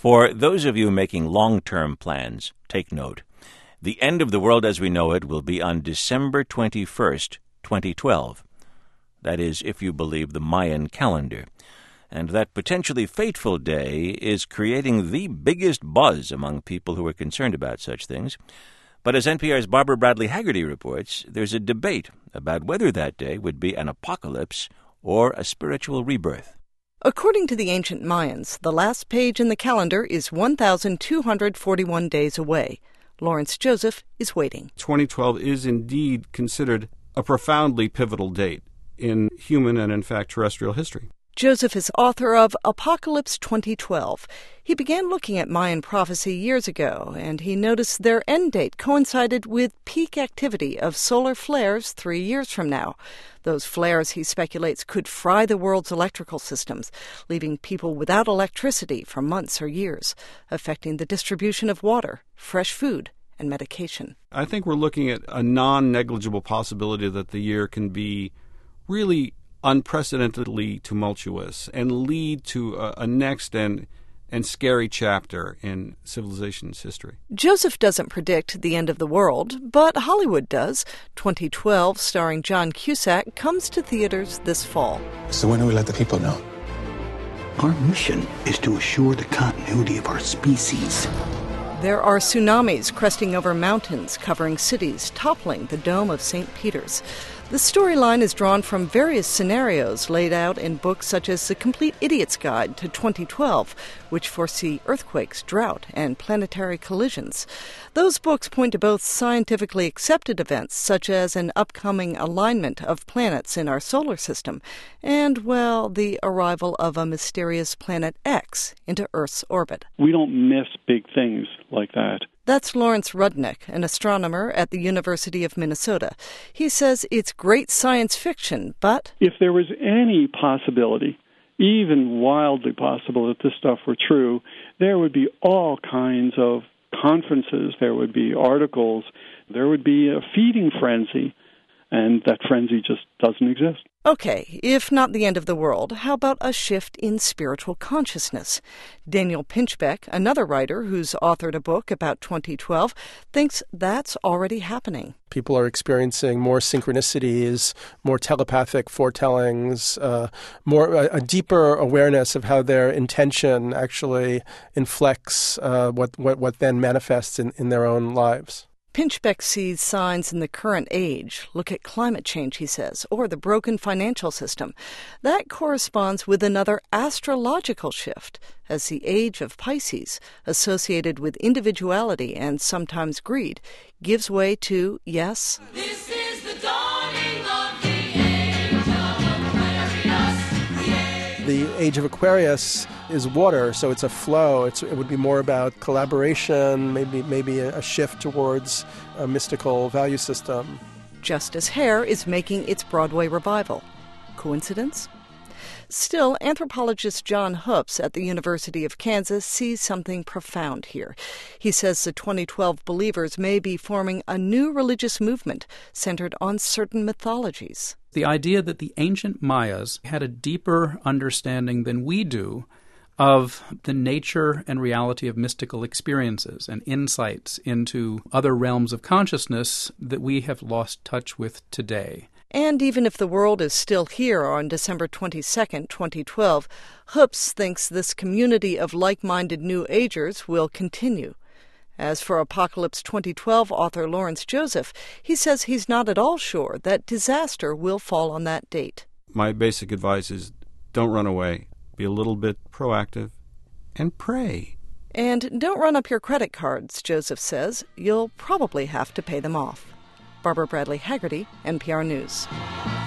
For those of you making long-term plans, take note. The end of the world as we know it will be on December 21st, 2012. That is, if you believe the Mayan calendar. And that potentially fateful day is creating the biggest buzz among people who are concerned about such things. But as NPR's Barbara Bradley Haggerty reports, there's a debate about whether that day would be an apocalypse or a spiritual rebirth. According to the ancient Mayans, the last page in the calendar is 1,241 days away. Lawrence Joseph is waiting. 2012 is indeed considered a profoundly pivotal date in human and, in fact, terrestrial history. Joseph is author of Apocalypse 2012. He began looking at Mayan prophecy years ago, and he noticed their end date coincided with peak activity of solar flares 3 years from now. Those flares, he speculates, could fry the world's electrical systems, leaving people without electricity for months or years, affecting the distribution of water, fresh food, and medication. I think we're looking at a non-negligible possibility that the year can be really unprecedentedly tumultuous and lead to a next and scary chapter in civilization's history. Joseph doesn't predict the end of the world, but Hollywood does. 2012, starring John Cusack, comes to theaters this fall. So when do we let the people know? Our mission is to assure the continuity of our species. There are tsunamis cresting over mountains, covering cities, toppling the dome of St. Peter's. The storyline is drawn from various scenarios laid out in books such as The Complete Idiot's Guide to 2012, which foresee earthquakes, drought, and planetary collisions. Those books point to both scientifically accepted events, such as an upcoming alignment of planets in our solar system, and, well, the arrival of a mysterious planet X into Earth's orbit. We don't miss big things like that. That's Lawrence Rudnick, an astronomer at the University of Minnesota. He says it's great science fiction, but if there was any possibility, even wildly possible, that this stuff were true, there would be all kinds of conferences, there would be articles, there would be a feeding frenzy, and that frenzy just doesn't exist. Okay, if not the end of the world, how about a shift in spiritual consciousness? Daniel Pinchbeck, another writer who's authored a book about 2012, thinks that's already happening. People are experiencing more synchronicities, more telepathic foretellings, a deeper awareness of how their intention actually inflects what then manifests in their own lives. Pinchbeck sees signs in the current age. Look at climate change, he says, or the broken financial system. That corresponds with another astrological shift, as the age of Pisces, associated with individuality and sometimes greed, gives way to, yes, this is the dawning of the age of Aquarius. The age of Aquarius is water, so it's a flow. It would be more about collaboration, maybe a shift towards a mystical value system. Justice Hare is making its Broadway revival. Coincidence? Still, anthropologist John Hoops at the University of Kansas sees something profound here. He says the 2012 believers may be forming a new religious movement centered on certain mythologies. The idea that the ancient Mayas had a deeper understanding than we do of the nature and reality of mystical experiences and insights into other realms of consciousness that we have lost touch with today. And even if the world is still here on December 22nd, 2012, Hoops thinks this community of like-minded New Agers will continue. As for Apocalypse 2012 author Lawrence Joseph, he says he's not at all sure that disaster will fall on that date. My basic advice is don't run away. Be a little bit proactive and pray. And don't run up your credit cards, Joseph says. You'll probably have to pay them off. Barbara Bradley Haggerty, NPR News.